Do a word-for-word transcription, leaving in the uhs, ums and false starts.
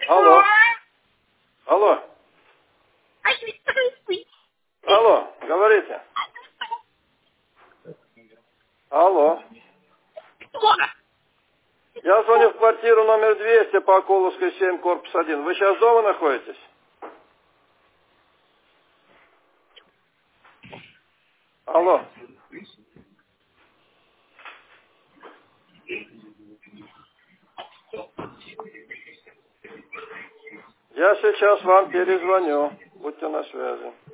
Алло. Алло. Алло, говорите. Алло. Я звоню в квартиру номер двести по Околовской семь, корпус один. Вы сейчас дома находитесь? Алло. Я сейчас вам перезвоню. Будьте на связи.